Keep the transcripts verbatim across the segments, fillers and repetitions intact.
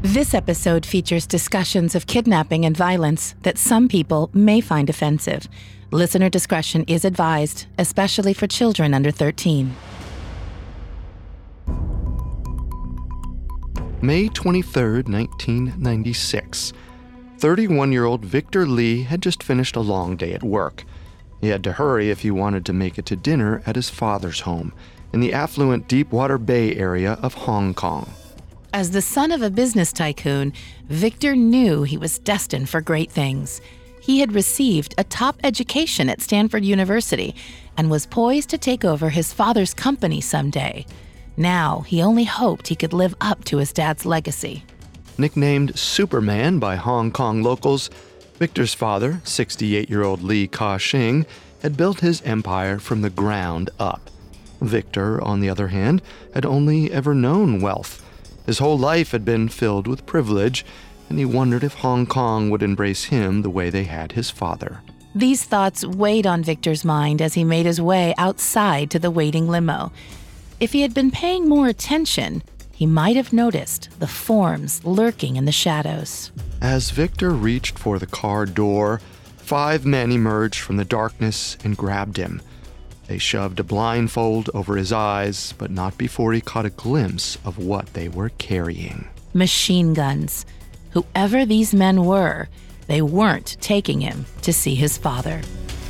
This episode features discussions of kidnapping and violence that some people may find offensive. Listener discretion is advised, especially for children under thirteen. May twenty-third, nineteen ninety-six. thirty-one-year-old Victor Lee had just finished a long day at work. He had to hurry if he wanted to make it to dinner at his father's home in the affluent Deepwater Bay area of Hong Kong. As the son of a business tycoon, Victor knew he was destined for great things. He had received a top education at Stanford University and was poised to take over his father's company someday. Now, he only hoped he could live up to his dad's legacy. Nicknamed Superman by Hong Kong locals, Victor's father, sixty-eight-year-old Lee Ka-shing, had built his empire from the ground up. Victor, on the other hand, had only ever known wealth. His whole life had been filled with privilege, and he wondered if Hong Kong would embrace him the way they had his father. These thoughts weighed on Victor's mind as he made his way outside to the waiting limo. If he had been paying more attention, he might have noticed the forms lurking in the shadows. As Victor reached for the car door, five men emerged from the darkness and grabbed him. They shoved a blindfold over his eyes, but not before he caught a glimpse of what they were carrying. Machine guns. Whoever these men were, they weren't taking him to see his father.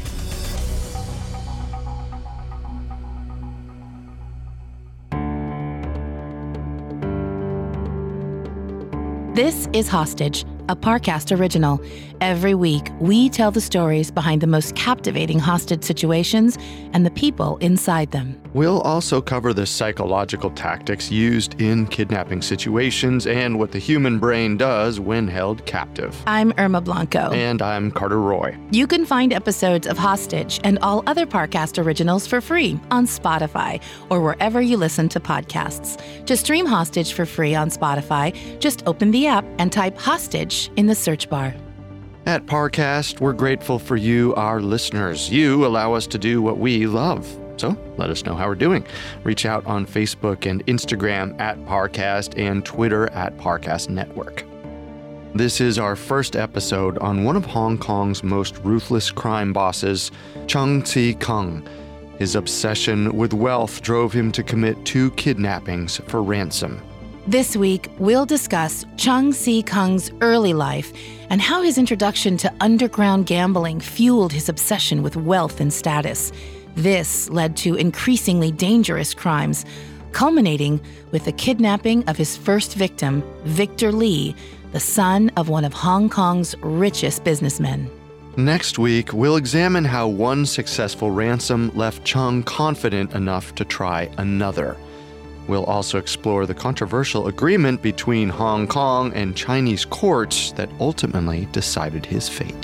This is Hostage, a Parcast original. Every week, we tell the stories behind the most captivating hostage situations and the people inside them. We'll also cover the psychological tactics used in kidnapping situations and what the human brain does when held captive. I'm Irma Blanco. And I'm Carter Roy. You can find episodes of Hostage and all other Parcast originals for free on Spotify or wherever you listen to podcasts. To stream Hostage for free on Spotify, just open the app and type Hostage in the search bar. At Parcast, we're grateful for you, our listeners. You allow us to do what we love. So let us know how we're doing. Reach out on Facebook and Instagram at Parcast and Twitter at Parcast Network. This is our first episode on one of Hong Kong's most ruthless crime bosses, Cheung Tze-kung. His obsession with wealth drove him to commit two kidnappings for ransom. This week, we'll discuss Cheung Tze-kung's early life and how his introduction to underground gambling fueled his obsession with wealth and status. This led to increasingly dangerous crimes, culminating with the kidnapping of his first victim, Victor Lee, the son of one of Hong Kong's richest businessmen. Next week, we'll examine how one successful ransom left Cheung confident enough to try another. We'll also explore the controversial agreement between Hong Kong and Chinese courts that ultimately decided his fate.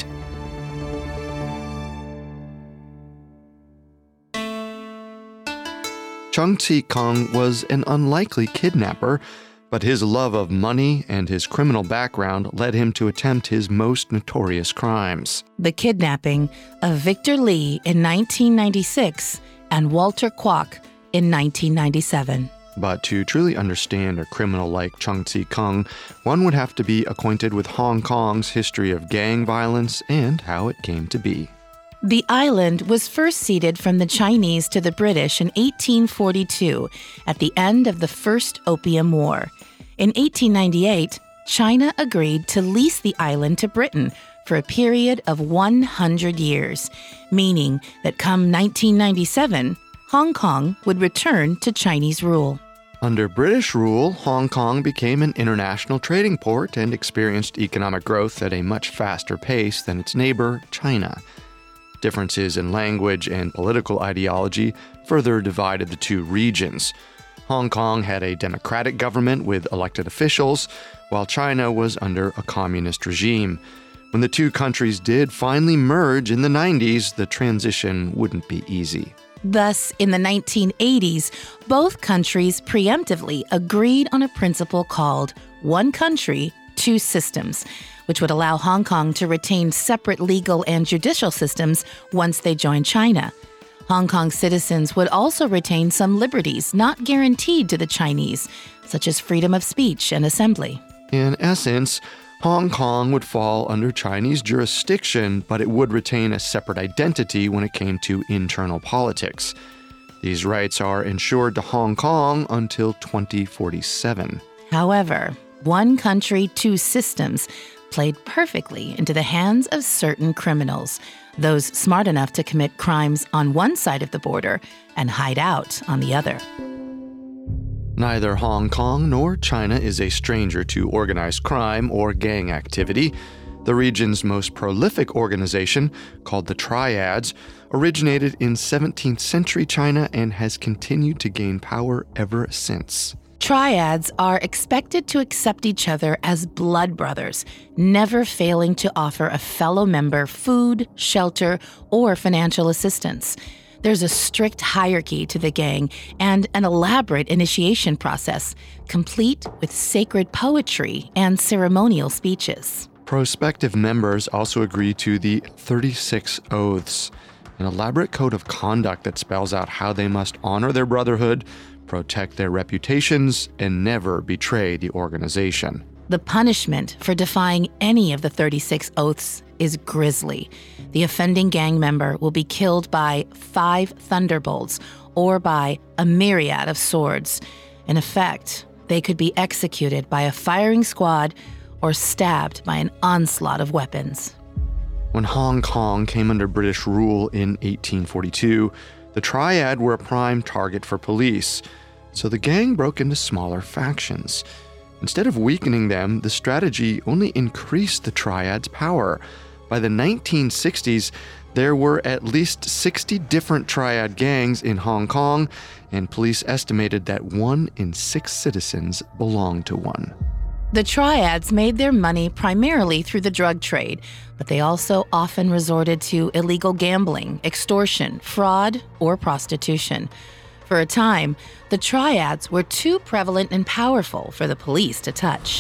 Cheung Tze-kung was an unlikely kidnapper, but his love of money and his criminal background led him to attempt his most notorious crimes. The kidnapping of Victor Lee in nineteen ninety-six and Walter Kwok in nineteen ninety-seven. But to truly understand a criminal like Cheung Tze-kung, one would have to be acquainted with Hong Kong's history of gang violence and how it came to be. The island was first ceded from the Chinese to the British in eighteen forty-two, at the end of the First Opium War. In eighteen ninety-eight, China agreed to lease the island to Britain for a period of one hundred years, meaning that come nineteen ninety-seven, Hong Kong would return to Chinese rule. Under British rule, Hong Kong became an international trading port and experienced economic growth at a much faster pace than its neighbor, China. Differences in language and political ideology further divided the two regions. Hong Kong had a democratic government with elected officials, while China was under a communist regime. When the two countries did finally merge in the nineties, the transition wouldn't be easy. Thus, in the nineteen eighties, both countries preemptively agreed on a principle called one country, two systems, which would allow Hong Kong to retain separate legal and judicial systems once they joined China. Hong Kong citizens would also retain some liberties not guaranteed to the Chinese, such as freedom of speech and assembly. In essence, Hong Kong would fall under Chinese jurisdiction, but it would retain a separate identity when it came to internal politics. These rights are ensured to Hong Kong until twenty forty-seven. However, one country, two systems played perfectly into the hands of certain criminals, those smart enough to commit crimes on one side of the border and hide out on the other. Neither Hong Kong nor China is a stranger to organized crime or gang activity. The region's most prolific organization, called the Triads, originated in seventeenth century China and has continued to gain power ever since. Triads are expected to accept each other as blood brothers, never failing to offer a fellow member food, shelter, or financial assistance. There's a strict hierarchy to the gang and an elaborate initiation process, complete with sacred poetry and ceremonial speeches. Prospective members also agree to the thirty-six Oaths, an elaborate code of conduct that spells out how they must honor their brotherhood, protect their reputations, and never betray the organization. The punishment for defying any of the thirty-six Oaths is grisly. The offending gang member will be killed by five thunderbolts or by a myriad of swords. In effect, they could be executed by a firing squad or stabbed by an onslaught of weapons. When Hong Kong came under British rule in eighteen forty-two, the Triad were a prime target for police, so the gang broke into smaller factions. Instead of weakening them, the strategy only increased the Triad's power. By the nineteen sixties, there were at least sixty different Triad gangs in Hong Kong, and police estimated that one in six citizens belonged to one. The Triads made their money primarily through the drug trade, but they also often resorted to illegal gambling, extortion, fraud, or prostitution. For a time, the Triads were too prevalent and powerful for the police to touch.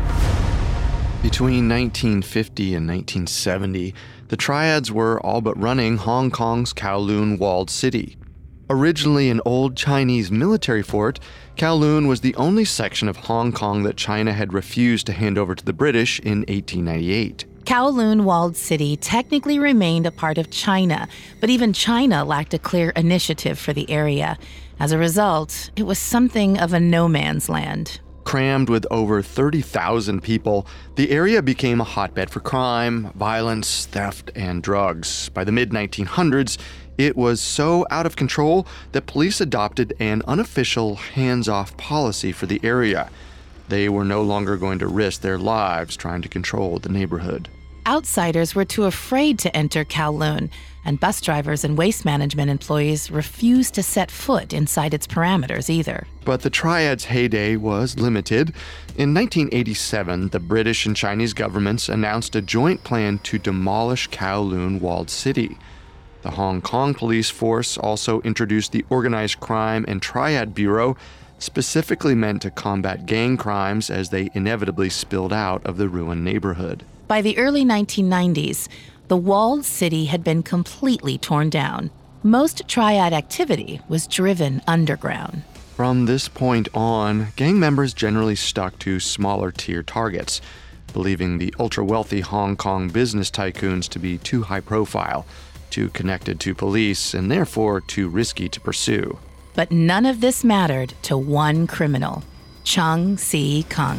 Between nineteen fifty and nineteen seventy, the Triads were all but running Hong Kong's Kowloon walled city. Originally an old Chinese military fort, Kowloon was the only section of Hong Kong that China had refused to hand over to the British in eighteen ninety-eight. Kowloon Walled City technically remained a part of China, but even China lacked a clear initiative for the area. As a result, it was something of a no-man's land. Crammed with over thirty thousand people, the area became a hotbed for crime, violence, theft, and drugs. By the mid nineteen hundreds, it was so out of control that police adopted an unofficial hands-off policy for the area. They were no longer going to risk their lives trying to control the neighborhood. Outsiders were too afraid to enter Kowloon, and bus drivers and waste management employees refused to set foot inside its parameters either. But the Triad's heyday was limited. In nineteen eighty-seven, the British and Chinese governments announced a joint plan to demolish Kowloon Walled City. The Hong Kong police force also introduced the Organized Crime and Triad Bureau, specifically meant to combat gang crimes as they inevitably spilled out of the ruined neighborhood. By the early nineteen nineties, the walled city had been completely torn down. Most Triad activity was driven underground. From this point on, gang members generally stuck to smaller tier targets, believing the ultra-wealthy Hong Kong business tycoons to be too high profile, too connected to police, and therefore too risky to pursue. But none of this mattered to one criminal, Chung Si-kung.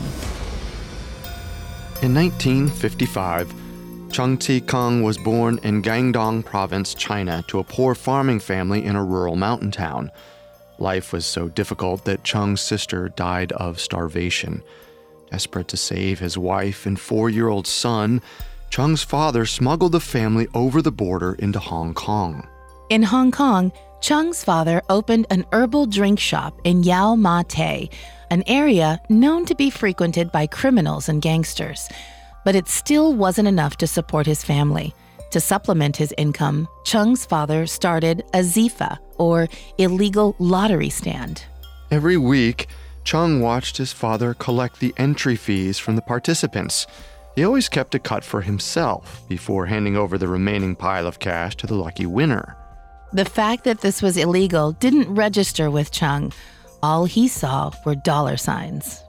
In nineteen fifty-five, Chung Si-kung was born in Guangdong Province, China, to a poor farming family in a rural mountain town. Life was so difficult that Chung's sister died of starvation. Desperate to save his wife and four-year-old son, Chung's father smuggled the family over the border into Hong Kong. In Hong Kong, Chung's father opened an herbal drink shop in Yau Ma Tei, an area known to be frequented by criminals and gangsters. But it still wasn't enough to support his family. To supplement his income, Chung's father started a Zifa, or illegal lottery stand. Every week, Chung watched his father collect the entry fees from the participants. He always kept a cut for himself before handing over the remaining pile of cash to the lucky winner. The fact that this was illegal didn't register with Chung. All he saw were dollar signs.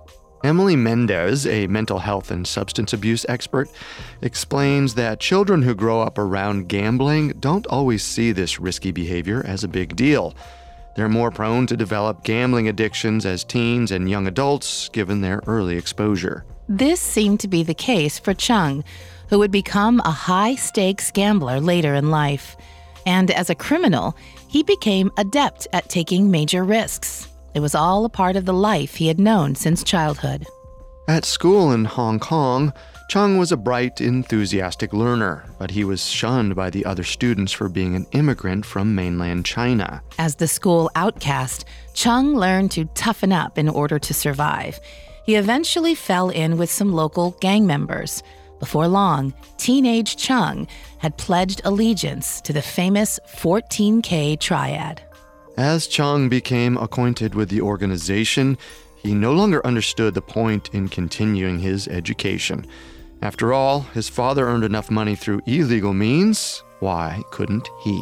Emily Mendez, a mental health and substance abuse expert, explains that children who grow up around gambling don't always see this risky behavior as a big deal. They're more prone to develop gambling addictions as teens and young adults, given their early exposure. This seemed to be the case for Chung, who would become a high-stakes gambler later in life. And as a criminal, he became adept at taking major risks. It was all a part of the life he had known since childhood. At school in Hong Kong, Chung was a bright, enthusiastic learner, but he was shunned by the other students for being an immigrant from mainland China. As the school outcast, Chung learned to toughen up in order to survive. He eventually fell in with some local gang members. Before long, teenage Chung had pledged allegiance to the famous fourteen K triad. As Chung became acquainted with the organization, he no longer understood the point in continuing his education. After all, his father earned enough money through illegal means. Why couldn't he?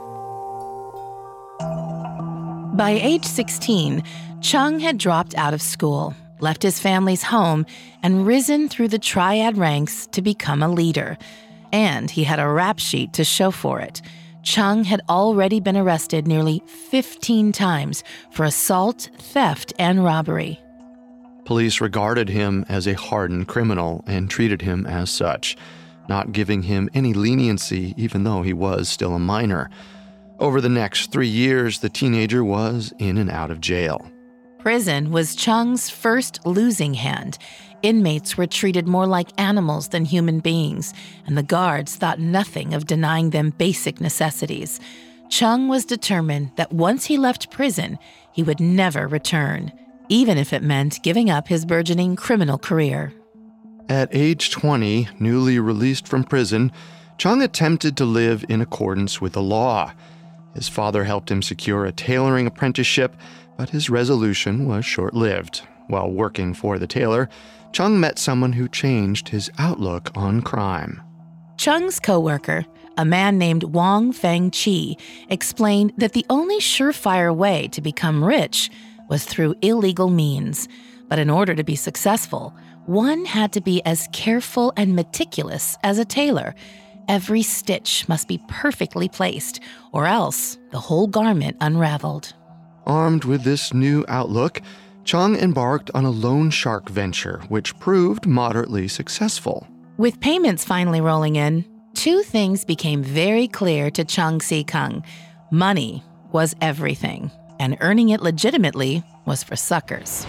By age sixteen, Chung had dropped out of school, left his family's home, and risen through the triad ranks to become a leader. And he had a rap sheet to show for it. Chung had already been arrested nearly fifteen times for assault, theft, and robbery. Police regarded him as a hardened criminal and treated him as such, not giving him any leniency even though he was still a minor. Over the next three years, the teenager was in and out of jail. Prison was Chung's first losing hand. Inmates were treated more like animals than human beings, and the guards thought nothing of denying them basic necessities. Chung was determined that once he left prison, he would never return, even if it meant giving up his burgeoning criminal career. At age twenty, newly released from prison, Chung attempted to live in accordance with the law. His father helped him secure a tailoring apprenticeship, but his resolution was short-lived. While working for the tailor, Chung met someone who changed his outlook on crime. Chung's co-worker, a man named Wong Feng-chi, explained that the only surefire way to become rich was through illegal means. But in order to be successful, one had to be as careful and meticulous as a tailor. Every stitch must be perfectly placed, or else the whole garment unraveled. Armed with this new outlook, Chung embarked on a loan shark venture, which proved moderately successful. With payments finally rolling in, two things became very clear to Chung Si-kung. Money was everything, and earning it legitimately was for suckers.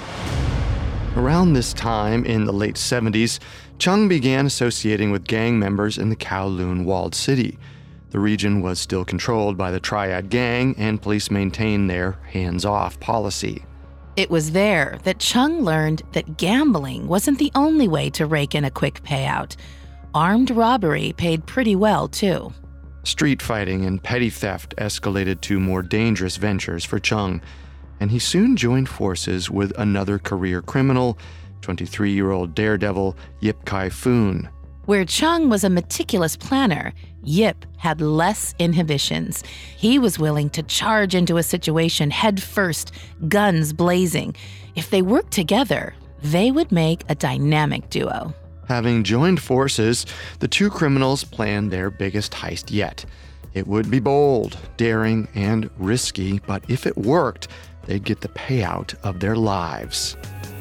Around this time, in the late seventies, Chung began associating with gang members in the Kowloon walled city. The region was still controlled by the Triad Gang, and police maintained their hands-off policy. It was there that Chung learned that gambling wasn't the only way to rake in a quick payout. Armed robbery paid pretty well, too. Street fighting and petty theft escalated to more dangerous ventures for Chung, and he soon joined forces with another career criminal, twenty-three-year-old daredevil Yip Kai-foon. Where Chung was a meticulous planner, Yip had less inhibitions. He was willing to charge into a situation head first, guns blazing. If they worked together, they would make a dynamic duo. Having joined forces, the two criminals planned their biggest heist yet. It would be bold, daring, and risky, but if it worked, they'd get the payout of their lives.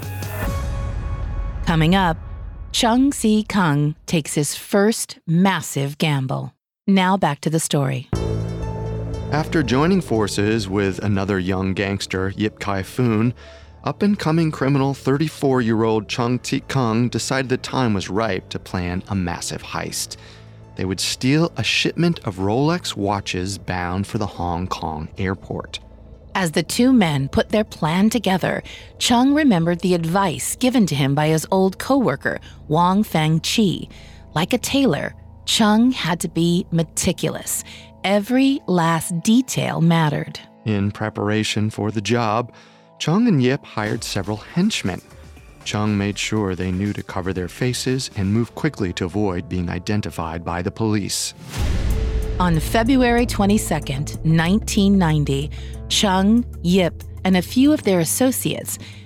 Coming up, Chung Si-kung takes his first massive gamble. Now back to the story. After joining forces with another young gangster, Yip Kai-foon, up-and-coming criminal thirty-four-year-old Chung Si-kung decided the time was ripe to plan a massive heist. They would steal a shipment of Rolex watches bound for the Hong Kong airport. As the two men put their plan together, Chung remembered the advice given to him by his old co-worker, Wong Feng-chi. Like a tailor, Chung had to be meticulous. Every last detail mattered. In preparation for the job, Chung and Yip hired several henchmen. Chung made sure they knew to cover their faces and move quickly to avoid being identified by the police. On February twenty-second, nineteen ninety, Chung, Yip, and a few of their associates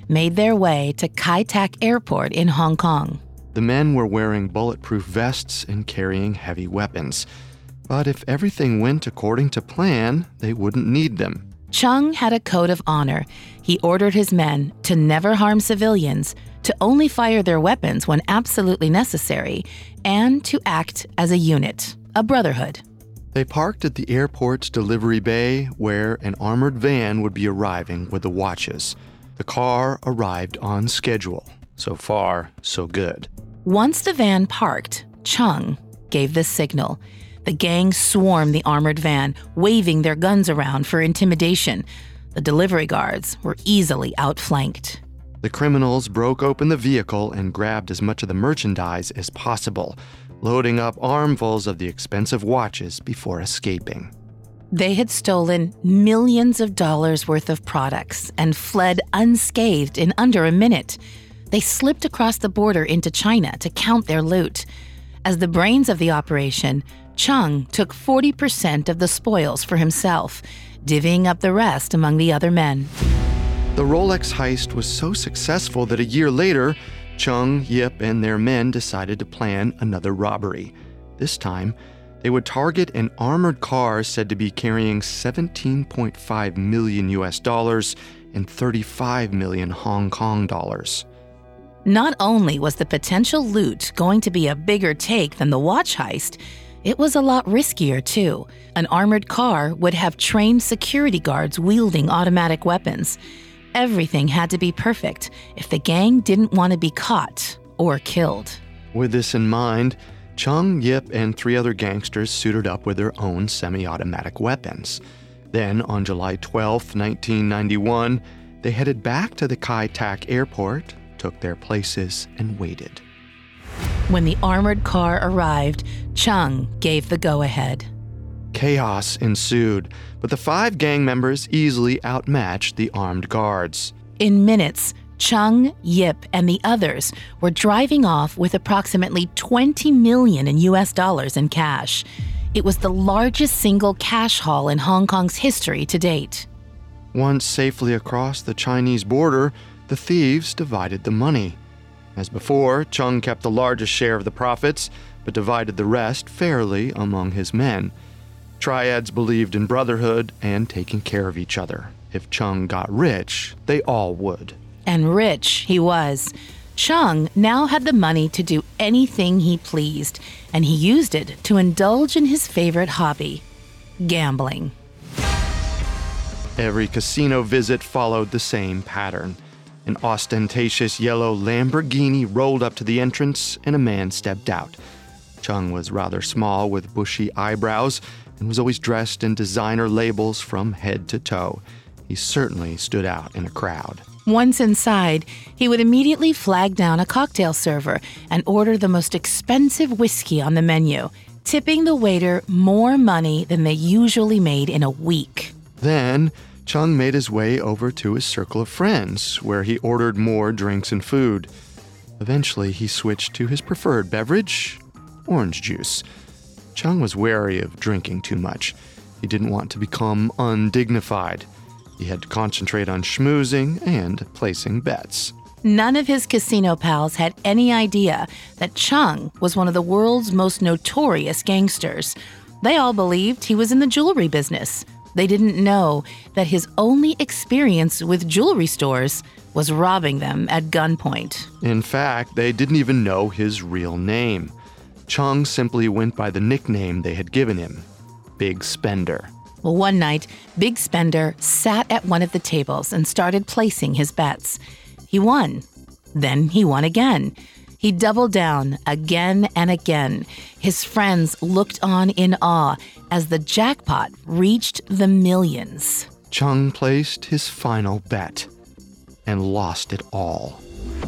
made their way to Kai Tak Airport in Hong Kong. The men were wearing bulletproof vests and carrying heavy weapons. But if everything went according to plan, they wouldn't need them. Chung had a code of honor. He ordered his men to never harm civilians, to only fire their weapons when absolutely necessary, and to act as a unit, a brotherhood. They parked at the airport's delivery bay where an armored van would be arriving with the watches. The car arrived on schedule. So far, so good. Once the van parked, Chung gave the signal. The gang swarmed the armored van, waving their guns around for intimidation. The delivery guards were easily outflanked. The criminals broke open the vehicle and grabbed as much of the merchandise as possible, loading up armfuls of the expensive watches before escaping. They had stolen millions of dollars worth of products and fled unscathed in under a minute. They slipped across the border into China to count their loot. As the brains of the operation, Chung took forty percent of the spoils for himself, divvying up the rest among the other men. The Rolex heist was so successful that a year later, Chung, Yip, and their men decided to plan another robbery. This time, they would target an armored car said to be carrying seventeen point five million U S dollars and thirty-five million Hong Kong dollars. Not only was the potential loot going to be a bigger take than the watch heist, it was a lot riskier too. An armored car would have trained security guards wielding automatic weapons. Everything had to be perfect if the gang didn't want to be caught or killed. With this in mind, Chung, Yip, and three other gangsters suited up with their own semi-automatic weapons. Then, on July twelfth, nineteen ninety-one, they headed back to the Kai Tak Airport, took their places, and waited. When the armored car arrived, Chung gave the go-ahead. Chaos ensued, but the five gang members easily outmatched the armed guards. In minutes, Chung, Yip, and the others were driving off with approximately twenty million in U S dollars in cash. It was the largest single cash haul in Hong Kong's history to date. Once safely across the Chinese border, the thieves divided the money. As before, Chung kept the largest share of the profits, but divided the rest fairly among his men. Triads believed in brotherhood and taking care of each other. If Chung got rich, they all would. And rich he was. Chung now had the money to do anything he pleased, and he used it to indulge in his favorite hobby, gambling. Every casino visit followed the same pattern. An ostentatious yellow Lamborghini rolled up to the entrance, and a man stepped out. Chung was rather small with bushy eyebrows and was always dressed in designer labels from head to toe. He certainly stood out in a crowd. Once inside, he would immediately flag down a cocktail server and order the most expensive whiskey on the menu, tipping the waiter more money than they usually made in a week. Then, Chung made his way over to his circle of friends, where he ordered more drinks and food. Eventually, he switched to his preferred beverage, orange juice. Chung was wary of drinking too much. He didn't want to become undignified. He had to concentrate on schmoozing and placing bets. None of his casino pals had any idea that Chung was one of the world's most notorious gangsters. They all believed he was in the jewelry business. They didn't know that his only experience with jewelry stores was robbing them at gunpoint. In fact, they didn't even know his real name. Chung simply went by the nickname they had given him, Big Spender. Well, one night, Big Spender sat at one of the tables and started placing his bets. He won. Then he won again. He doubled down again and again. His friends looked on in awe as the jackpot reached the millions. Chung placed his final bet and lost it all.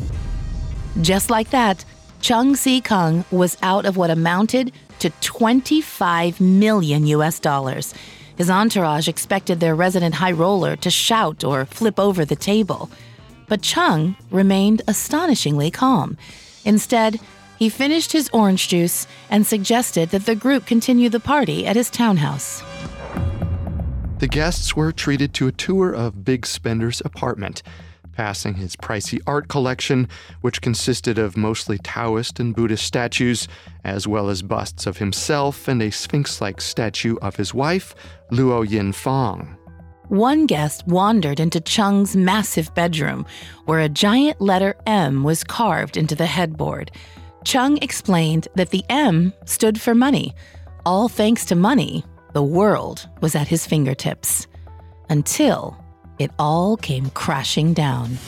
Just like that, Chung Si-kung was out of what amounted to twenty-five million U S dollars. His entourage expected their resident high roller to shout or flip over the table. But Chung remained astonishingly calm. Instead, he finished his orange juice and suggested that the group continue the party at his townhouse. The guests were treated to a tour of Big Spender's apartment. passing his pricey art collection, which consisted of mostly Taoist and Buddhist statues, as well as busts of himself and a sphinx-like statue of his wife, Luo Yinfang. One guest wandered into Cheng's massive bedroom, where a giant letter M was carved into the headboard. Cheng explained that the M stood for money. All thanks to money, the world was at his fingertips. Until it all came crashing down.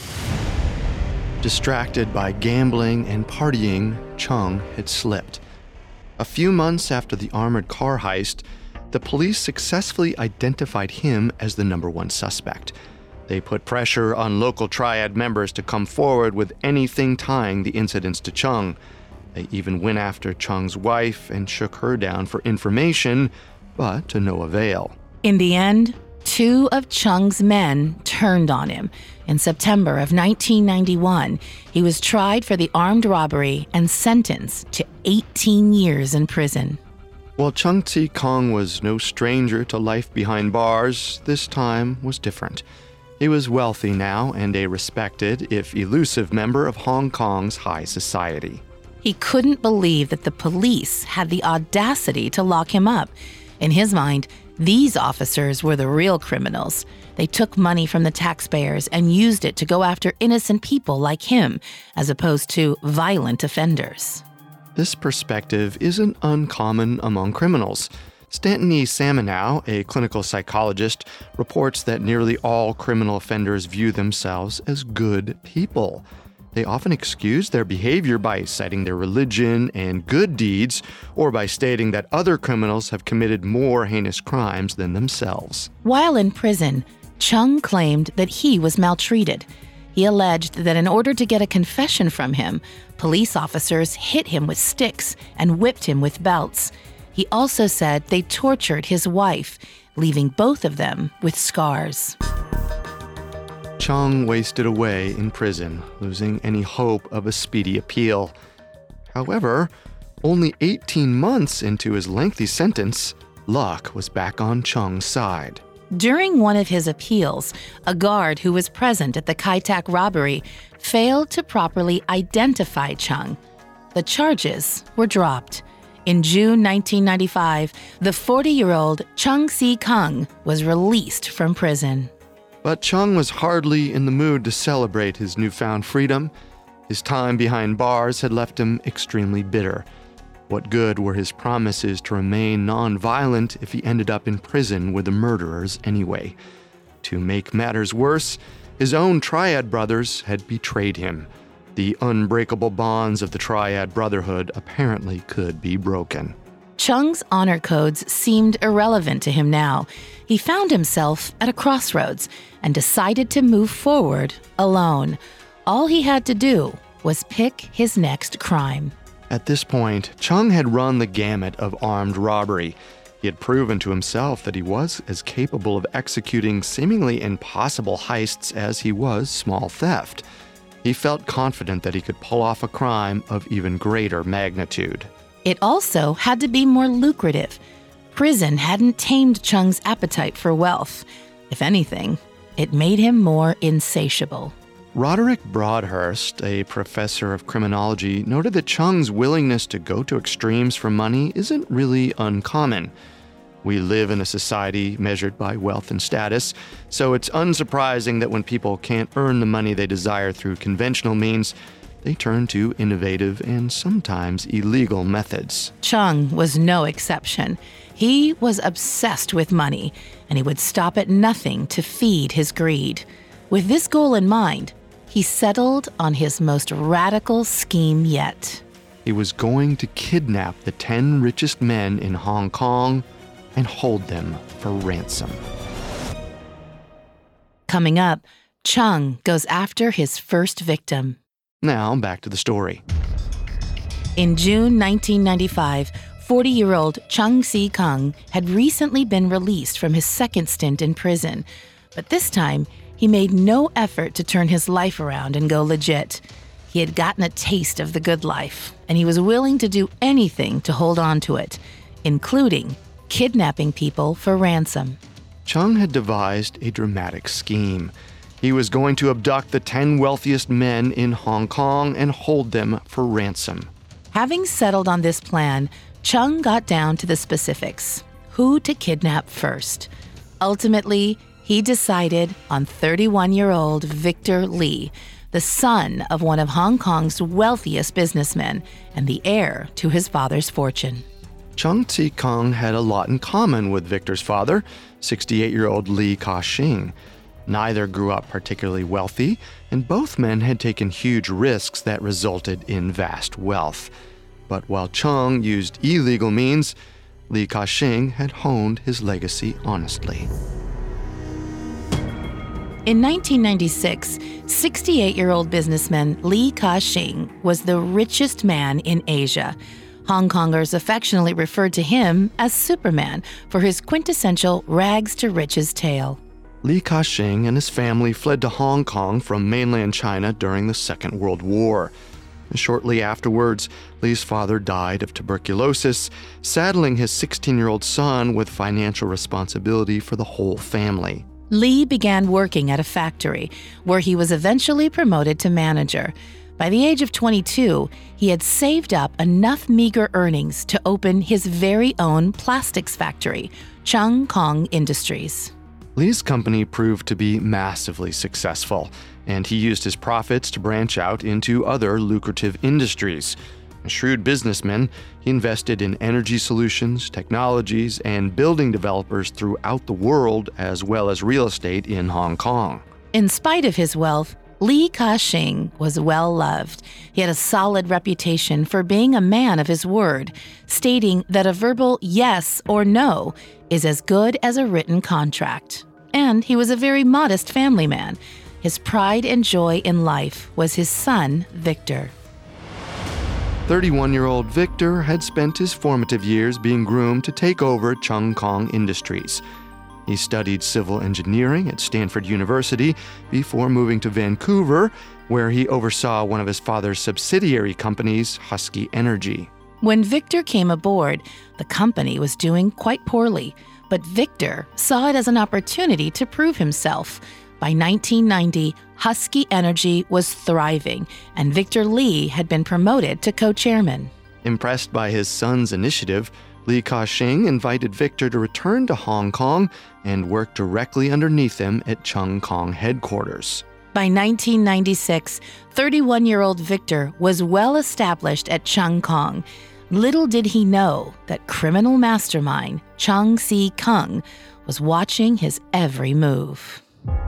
Distracted by gambling and partying, Cheng had slipped. A few months after the armored car heist, the police successfully identified him as the number one suspect. They put pressure on local triad members to come forward with anything tying the incidents to Cheng. They even went after Cheng's wife and shook her down for information, but to no avail. In the end, two of Cheng's men turned on him. In September of nineteen ninety-one, he was tried for the armed robbery and sentenced to eighteen years in prison. While Cheng Tze-kong was no stranger to life behind bars, this time was different. He was wealthy now and a respected, if elusive, member of Hong Kong's high society. He couldn't believe that the police had the audacity to lock him up. In his mind, these officers were the real criminals. They took money from the taxpayers and used it to go after innocent people like him, as opposed to violent offenders. This perspective isn't uncommon among criminals. Stanton E. Samanow, a clinical psychologist, reports that nearly all criminal offenders view themselves as good people. They often excuse their behavior by citing their religion and good deeds, or by stating that other criminals have committed more heinous crimes than themselves. While in prison, Cheng claimed that he was maltreated. He alleged that in order to get a confession from him, police officers hit him with sticks and whipped him with belts. He also said they tortured his wife, leaving both of them with scars. Cheng wasted away in prison, losing any hope of a speedy appeal. However, only eighteen months into his lengthy sentence, luck was back on Cheng's side. During one of his appeals, a guard who was present at the Kai Tak robbery failed to properly identify Cheng. The charges were dropped. In June nineteen ninety-five, the forty-year-old Cheng Si-kung was released from prison. But Cheng was hardly in the mood to celebrate his newfound freedom. His time behind bars had left him extremely bitter. What good were his promises to remain non-violent if he ended up in prison with the murderers anyway? To make matters worse, his own Triad brothers had betrayed him. The unbreakable bonds of the Triad Brotherhood apparently could be broken. Cheng's honor codes seemed irrelevant to him now. He found himself at a crossroads and decided to move forward alone. All he had to do was pick his next crime. At this point, Cheng had run the gamut of armed robbery. He had proven to himself that he was as capable of executing seemingly impossible heists as he was small theft. He felt confident that he could pull off a crime of even greater magnitude. It also had to be more lucrative. Prison hadn't tamed Cheng's appetite for wealth. If anything, it made him more insatiable. Roderick Broadhurst, a professor of criminology, noted that Cheng's willingness to go to extremes for money isn't really uncommon. We live in a society measured by wealth and status, so it's unsurprising that when people can't earn the money they desire through conventional means, they turn to innovative and sometimes illegal methods. Cheng was no exception. He was obsessed with money, and he would stop at nothing to feed his greed. With this goal in mind, he settled on his most radical scheme yet. He was going to kidnap the ten richest men in Hong Kong and hold them for ransom. Coming up, Cheng goes after his first victim. Now, back to the story. In June nineteen ninety-five, forty-year-old Cheng Si-kung had recently been released from his second stint in prison. But this time, he made no effort to turn his life around and go legit. He had gotten a taste of the good life, and he was willing to do anything to hold on to it, including kidnapping people for ransom. Cheng had devised a dramatic scheme. He was going to abduct the ten wealthiest men in Hong Kong and hold them for ransom. Having settled on this plan, Chung got down to the specifics: who to kidnap first. Ultimately, he decided on thirty-one-year-old Victor Li, the son of one of Hong Kong's wealthiest businessmen and the heir to his father's fortune. Chung Tse-kung had a lot in common with Victor's father, sixty-eight-year-old Li Ka-shing. Neither grew up particularly wealthy, and both men had taken huge risks that resulted in vast wealth. But while Chung used illegal means, Li Ka-shing had honed his legacy honestly. In nineteen ninety-six, sixty-eight-year-old businessman Li Ka-shing was the richest man in Asia. Hong Kongers affectionately referred to him as Superman for his quintessential rags-to-riches tale. Li Ka-shing and his family fled to Hong Kong from mainland China during the Second World War. Shortly afterwards, Li's father died of tuberculosis, saddling his sixteen-year-old son with financial responsibility for the whole family. Li began working at a factory, where he was eventually promoted to manager. By the age of twenty-two, he had saved up enough meager earnings to open his very own plastics factory, Chung Kong Industries. Li's company proved to be massively successful, and he used his profits to branch out into other lucrative industries. A shrewd businessman, he invested in energy solutions, technologies, and building developers throughout the world, as well as real estate in Hong Kong. In spite of his wealth, Li Ka-shing was well loved. He had a solid reputation for being a man of his word, stating that a verbal yes or no is as good as a written contract. And he was a very modest family man. His pride and joy in life was his son, Victor. thirty-one-year-old Victor had spent his formative years being groomed to take over Chung Kong Industries. He studied civil engineering at Stanford University before moving to Vancouver, where he oversaw one of his father's subsidiary companies, Husky Energy. When Victor came aboard, the company was doing quite poorly, but Victor saw it as an opportunity to prove himself. By nineteen ninety, Husky Energy was thriving, and Victor Li had been promoted to co-chairman. Impressed by his son's initiative, Li Ka-shing invited Victor to return to Hong Kong and work directly underneath him at Chung Kong headquarters. By nineteen ninety-six, thirty-one-year-old Victor was well established at Chung Kong. Little did he know that criminal mastermind Chung Tse-kung was watching his every move.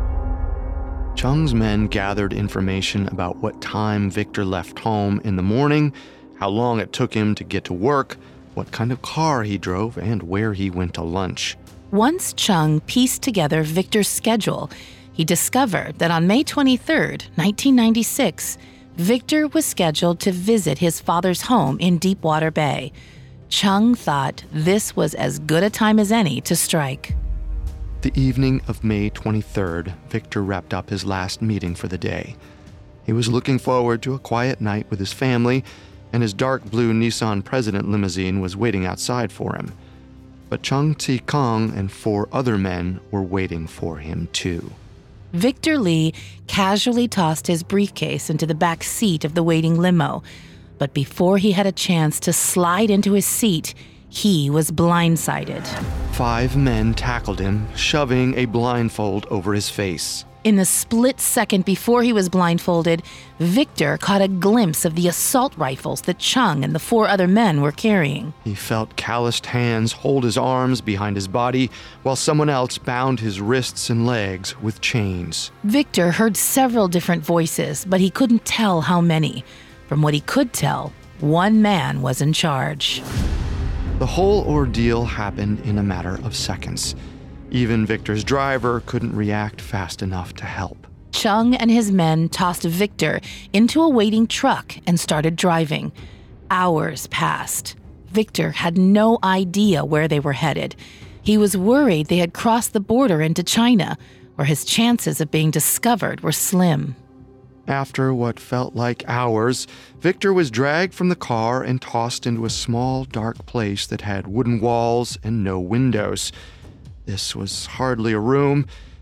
Chung's men gathered information about what time Victor left home in the morning, how long it took him to get to work, what kind of car he drove, and where he went to lunch. Once Chung pieced together Victor's schedule, he discovered that on May twenty-third, nineteen ninety-six, Victor was scheduled to visit his father's home in Deepwater Bay. Chung thought this was as good a time as any to strike. The evening of May twenty-third, Victor wrapped up his last meeting for the day. He was looking forward to a quiet night with his family, and his dark blue Nissan President limousine was waiting outside for him. But Chung Tse-kung and four other men were waiting for him too. Victor Li casually tossed his briefcase into the back seat of the waiting limo, but before he had a chance to slide into his seat, he was blindsided. Five men tackled him, shoving a blindfold over his face. In the split second before he was blindfolded, Victor caught a glimpse of the assault rifles that Chung and the four other men were carrying. He felt calloused hands hold his arms behind his body, while someone else bound his wrists and legs with chains. Victor heard several different voices, but he couldn't tell how many. From what he could tell, one man was in charge. The whole ordeal happened in a matter of seconds. Even Victor's driver couldn't react fast enough to help. Chung and his men tossed Victor into a waiting truck and started driving. Hours passed. Victor had no idea where they were headed. He was worried they had crossed the border into China, where his chances of being discovered were slim. After what felt like hours, Victor was dragged from the car and tossed into a small, dark place that had wooden walls and no windows. This was hardly a room.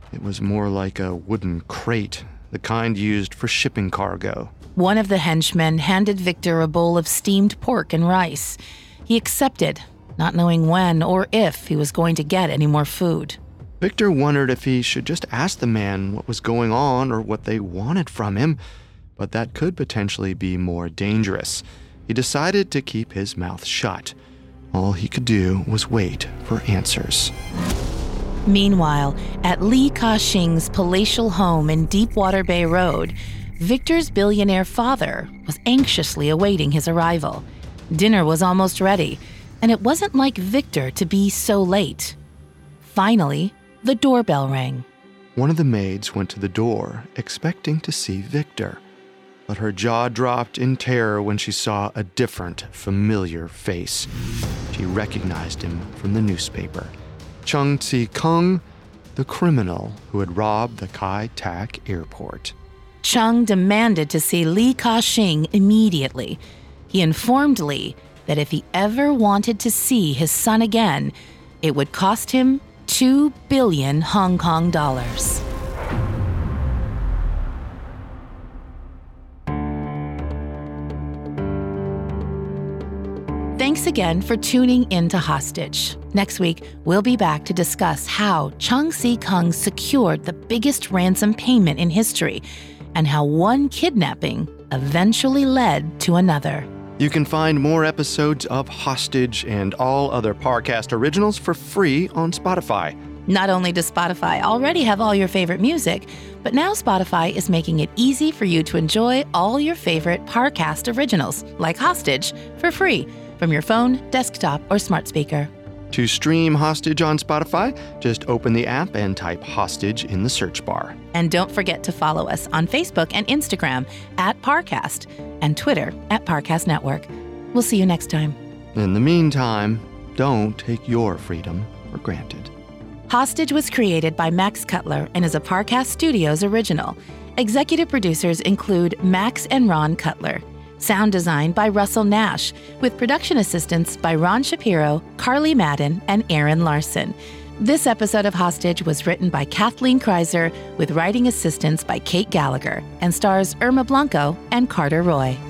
It was more like a wooden crate, the kind used for shipping cargo. One of the henchmen handed Victor a bowl of steamed pork and rice. He accepted, not knowing when or if he was going to get any more food. Victor wondered if he should just ask the man what was going on or what they wanted from him, but that could potentially be more dangerous. He decided to keep his mouth shut. All he could do was wait for answers. Meanwhile, at Li Ka-shing's palatial home in Deepwater Bay Road, Victor's billionaire father was anxiously awaiting his arrival. Dinner was almost ready, and it wasn't like Victor to be so late. Finally, the doorbell rang. One of the maids went to the door, expecting to see Victor, but her jaw dropped in terror when she saw a different, familiar face. She recognized him from the newspaper. Chung Si-kung, the criminal who had robbed the Kai Tak airport. Chung demanded to see Li Ka-shing immediately. He informed Li that if he ever wanted to see his son again, it would cost him two billion Hong Kong dollars. Thanks again for tuning in to Hostage. Next week, we'll be back to discuss how Chung Si-kung secured the biggest ransom payment in history and how one kidnapping eventually led to another. You can find more episodes of Hostage and all other Parcast originals for free on Spotify. Not only does Spotify already have all your favorite music, but now Spotify is making it easy for you to enjoy all your favorite Parcast originals, like Hostage, for free from your phone, desktop, or smart speaker. To stream Hostage on Spotify, just open the app and type Hostage in the search bar. And don't forget to follow us on Facebook and Instagram at Parcast and Twitter at Parcast Network. We'll see you next time. In the meantime, don't take your freedom for granted. Hostage was created by Max Cutler and is a Parcast Studios original. Executive producers include Max and Ron Cutler. Sound design by Russell Nash, with production assistance by Ron Shapiro, Carly Madden, and Aaron Larson. This episode of Hostage was written by Kathleen Kreiser, with writing assistance by Kate Gallagher, and stars Irma Blanco and Carter Roy.